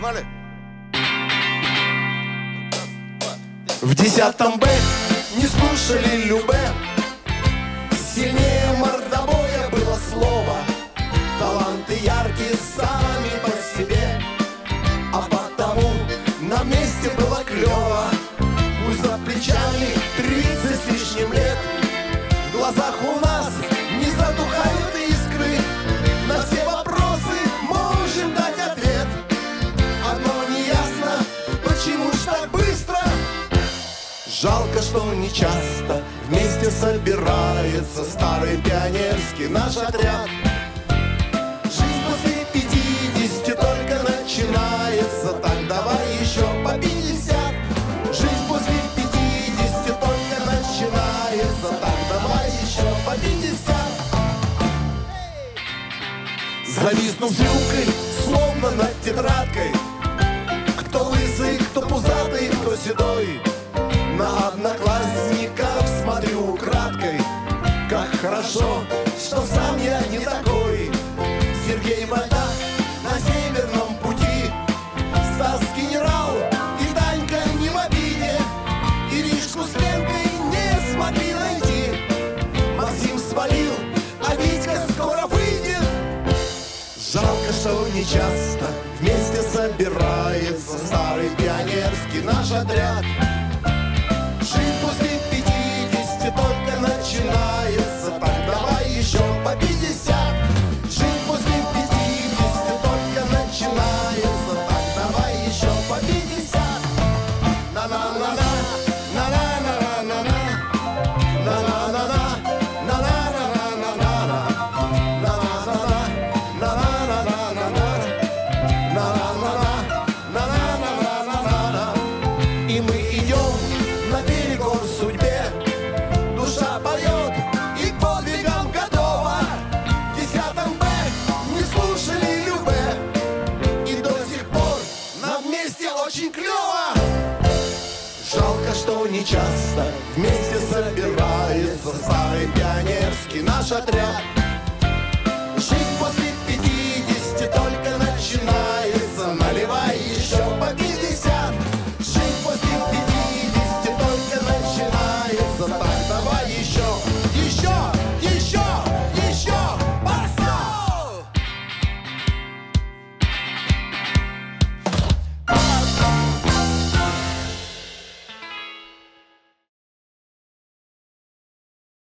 Погнали! В 10 Б не слушали любэ. Сильнее мордобоя было слово. Таланты яркие сами по себе, а потому на месте было клево. Пусть за плечами 30 с лишним лет, в глазах у нас не затухают искры. На все вопросы можем дать ответ. Одно неясно, почему ж так быстро. Жалко, что не часто вместе собирается старый пионерский наш отряд. Жизнь после 50 только начинается, так давай еще по 50. Жизнь после 50 только начинается, так давай еще по 50. Зависнув зрюкой, словно над тетрадкой, кто лысый, кто пузатый, кто седой. На одноклассников смотрю украдкой. Как хорошо, что сам я не такой. Сергей Бальдак на Северном пути, Стас Генерал и Танька не в обиде. Иришку с Ленкой не смогли найти. Максим свалил, а Витька скоро выйдет. Жалко, что не часто вместе собирается старый пионерский наш отряд. Жизнь после 50 только начинается, так давай еще по 50. Жизнь после 50 только начинается, так давай еще по 50. На-на-на-на, на-на-на-на-на, на-на-на-на, на-на-на-на-на, на-на-на-на-на-на-на-на-на-на-на-на-на-на-на. И мы идем наперекор судьбе, душа поет и к подвигам готова. В 10 Б не слушали любэ, и до сих пор нам вместе очень клево. Жалко, что не часто вместе собирается старый пионерский наш отряд.